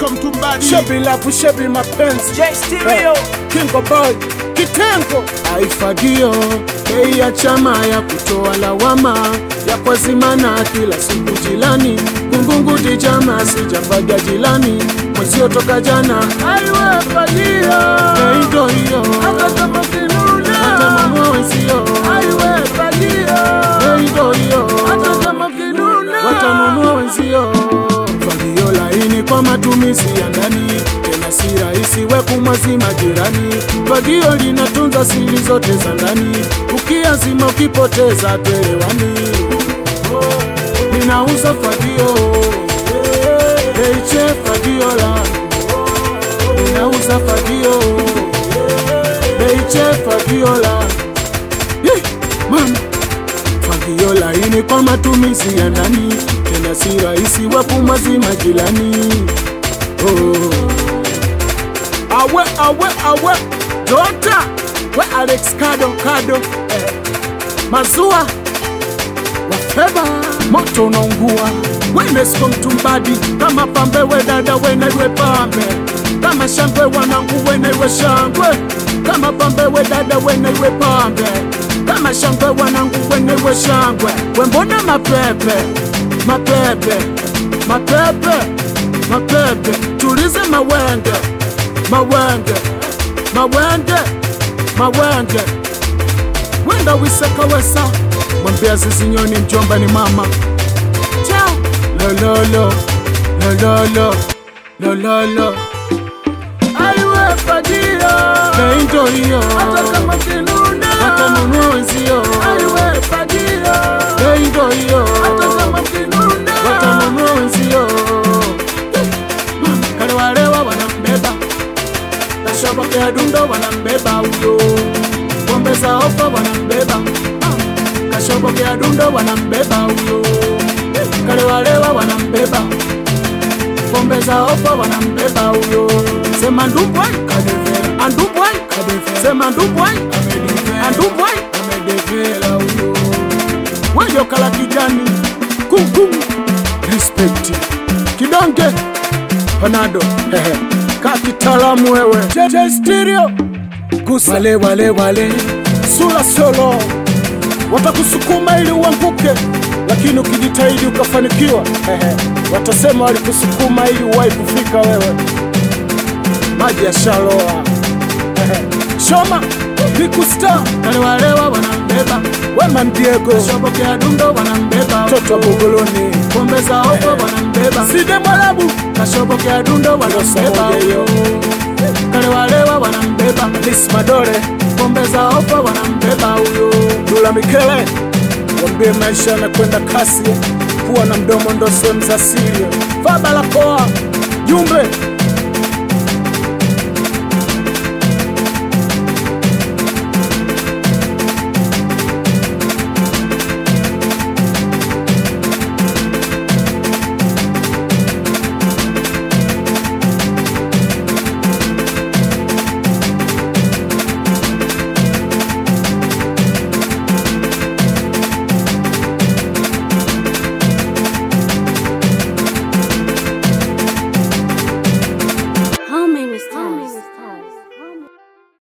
Mtumbadi, Shebi lafu shebi mapenzi, J Stereo, Kingo Boy, Kitengo, Aifagio, bei ya chama ya kutoa lawama, ya kwa zimana kila siku jilani, Gungungu di jama sijafaga jilani, mwezio toka jana, aiwe fagio, bei ndo hiyo, hata kama kinuna, hata mwa wenzio, aiwe fagio, bei ndo hiyo, hata kama kinuna, watanunua wenzio. Fagio laini kwa matumizi ya ndani, tena si rahisi we kumwazima jirani. Fagio linatunza siri zote za ndani, ukiazima ukipoteza tuelewani. Ninauza fagio, Heiche fagio la, ninauza fagio, Heiche fagio la. Mama, fagio laini kwa matumizi ya ndani, tena si rahisi we kumwazima jirani. Awe Dota we Alex Kado Mazua Wafeba moto unaungua, Wenesco Mtumbadi, kama pambe we dada wena iwe pambe, kama shangwe wanangu wena iwe shangwe, kama pambe we dada wena iwe pambe, kama shangwe wanangu wena iwe shangwe. Wembona mapepe mapepe mapepe mapepe, tulize mawenge mawenge mawenge mawenge, wenda wiseka wesa, mwambia zizinyoni mjomba ni mama. Ciao lololo lololo lololo, aiwe fagio, bei ndo hiyo, hata kama kinuna, watanunua wenzio, aiwe fagio, bei ndo hiyo, hata kama kinuna, watanunua wenzio. Kale walewa wanambeba, Kashoboke ya dundo wanambeba huyo, pombe za ofa wanambeba, Kashoboke ya dundo wanambeba huyo, kale walewa wanambeba, pombe za ofa wanambeba huyo. Sema ndubwai kadeve, andubwai kadeve, sema ndubwai amedeve, andubwai amedevela huyo. Weyo kala kijani kuku, respect kidonge Panado kakitalamu wewe, J Stereo kusa wale sula solo, watakusukuma ili uanguke, lakini ukijitahidi ukafanikiwa, watasema walikusukuma ili uwahi kufika wewe. Maji ya shaloa Shoma Biku Star, kale walewa wanambeba, Wema Diego, Kashoboke ya dundo wanambeba, Toto Bugoloni, pombe za ofa wanambeba, Side Mwarabu, Kashoboke ya dundo wanambeba, kale walewa wanambeba, Alice Madore, pombe za ofa wanambeba huyo. Dula Mikele, wambie maisha na kwenda kasi, kuwa na mdomo ndo sehemu za siri. Vaa barakoa, jumbe